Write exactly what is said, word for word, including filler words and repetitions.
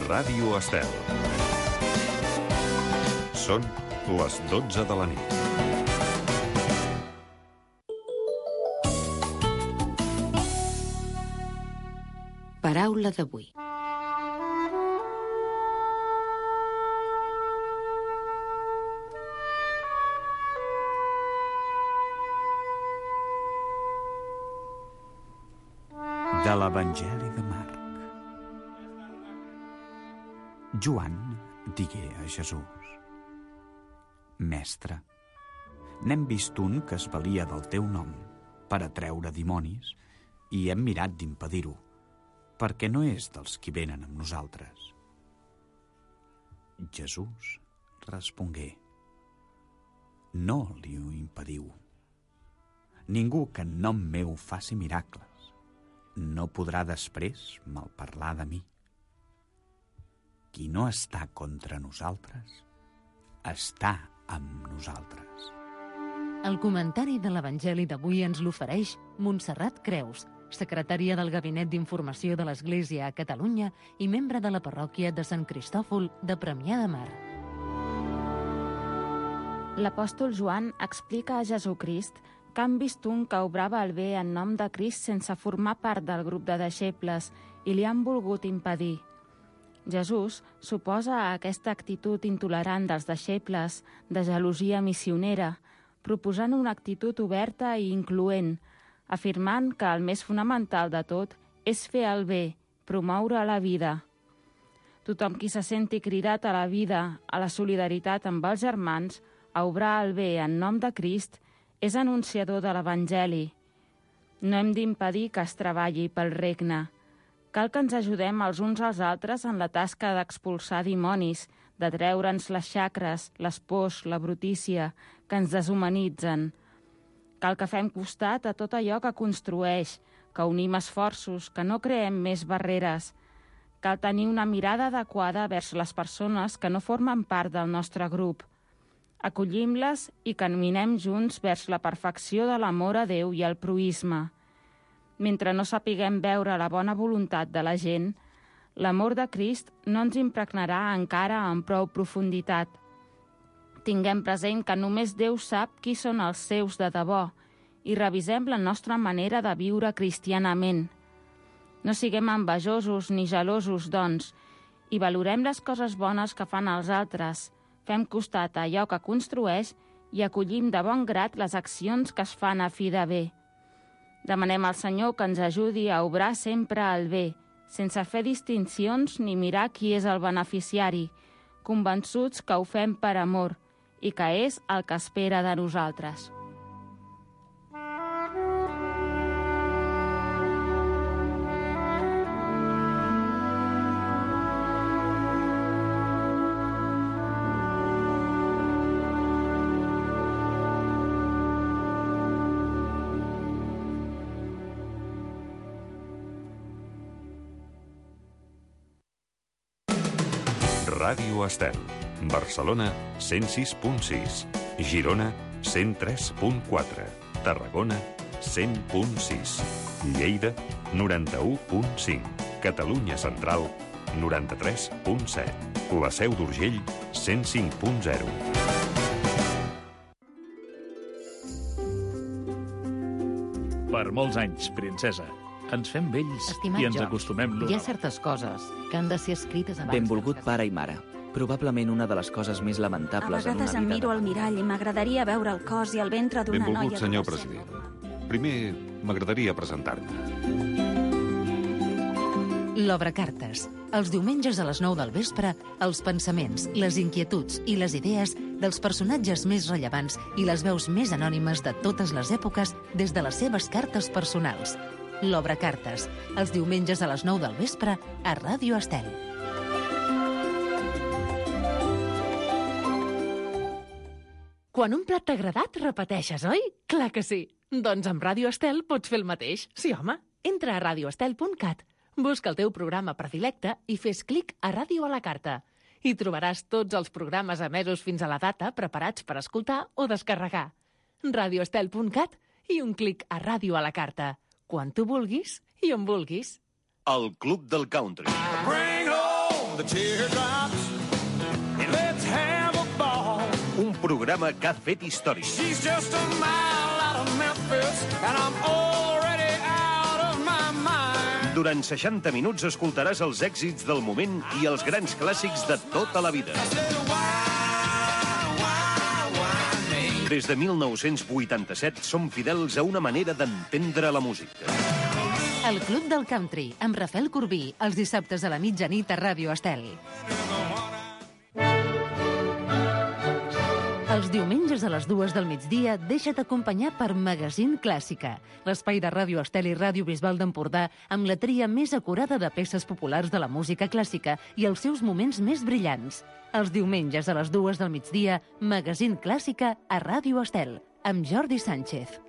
Ràdio Estel. Són les dotze de la nit. Paraula d'avui. De l'Evangeli de Marc. Joan digué a Jesús: Mestre, n'hem vist un que es valia del teu nom per atreure dimonis i hem mirat d'impedir-ho, perquè no és dels qui venen amb nosaltres. Jesús respongué: No li ho impediu. Ningú que en nom meu faci miracles no podrà després malparlar de mi. Qui no està contra nosaltres, està amb nosaltres. El comentari de l'Evangeli d'avui ens l'ofereix Montserrat Creus, secretària del Gabinet d'Informació de l'Església a Catalunya i membre de la parròquia de Sant Cristòfol de Premià de Mar. L'apòstol Joan explica a Jesucrist que han vist un que obrava el bé en nom de Crist sense formar part del grup de deixebles i li han volgut impedir. Jesús s'oposa a aquesta actitud intolerant dels deixebles de gelosia missionera, proposant una actitud oberta i incloent, afirmant que el més fonamental de tot és fer el bé, promoure la vida. Tothom qui se senti cridat a la vida, a la solidaritat amb els germans, a obrar el bé en nom de Crist, és anunciador de l'Evangeli. No hem d'impedir que es treballi pel regne. Cal que ens ajudem els uns als altres en la tasca d'expulsar dimonis, de treure'ns les xacres, les pors, la brutícia, que ens deshumanitzen. Cal que fem costat a tot allò que construeix, que unim esforços, que no creem més barreres. Cal tenir una mirada adequada vers les persones que no formen part del nostre grup. Acollim-les i caminem junts vers la perfecció de l'amor a Déu i el proïsme. Mentre no sapiguem veure la bona voluntat de la gent, l'amor de Crist no ens impregnarà encara amb prou profunditat. Tinguem present que només Déu sap qui són els seus de debò i revisem la nostra manera de viure cristianament. No siguem envejosos ni gelosos, doncs, i valorem les coses bones que fan els altres. Fem costat a allò que construeix i acollim de bon grat les accions que es fan a fi de bé. Demanem al Senyor que ens ajudi a obrar sempre el bé, sense fer distincions ni mirar qui és el beneficiari, convençuts que ho fem per amor i que és el que espera de nosaltres. Ràdio Estel. Barcelona, cent sis punt sis. Girona, cent tres punt quatre. Tarragona, cent punt sis. Lleida, noranta-u punt cinc. Catalunya Central, noranta-tres punt set. La Seu d'Urgell, cent cinc punt zero. Per molts anys, princesa. Ens fem vells Estimat i ens George, acostumem l'un hi ha al certes coses que han de ser escrites abans. Benvolgut de pare i mare. Probablement una de les coses més A lamentables en vegades una em vida. miro al mirall i m'agradaria veure el cos i el ventre d'una noia... Benvolgut, senyor adolescent. president. Primer, m'agradaria presentar-me. L'Obre Cartes. Els diumenges a les nou del vespre, els pensaments, les inquietuds i les idees dels personatges més rellevants i les veus més anònimes de totes les èpoques des de les seves cartes personals. L'Obre Cartes. Els diumenges a les nou del vespre a Ràdio Estel. Quan un plat t'ha agradat, repeteixes, oi? Clar que sí. Doncs amb Ràdio Estel pots fer el mateix. Sí, home. Entra a radio estel punt cat, busca el teu programa predilecte i fes clic a Ràdio a la carta. Hi trobaràs tots els programes emesos fins a la data preparats per escoltar o descarregar. radio estel punt cat i un clic a Ràdio a la carta. Quan tu vulguis i on vulguis. El Club del Country. Bring home the teardrops. And let's have a ball. Un programa que ha fet història. She's just a mile out of Memphis, and I'm already out of my mind. Durant seixanta minuts escoltaràs els èxits del moment i els grans clàssics de tota la vida. Des de mil nou-cents vuitanta-set som fidels a una manera d'entendre la música. El Club del Country, amb Rafael Corbí, els dissabtes a la mitjanit a Ràdio Estel. Els diumenges a les dues del migdia deixa't acompanyar per Magazine Clàssica, l'espai de Ràdio Estel i Ràdio Bisbal d'Empordà amb la tria més acurada de peces populars de la música clàssica i els seus moments més brillants. Els diumenges a les dues del migdia, Magazine Clàssica a Ràdio Estel, amb Jordi Sánchez.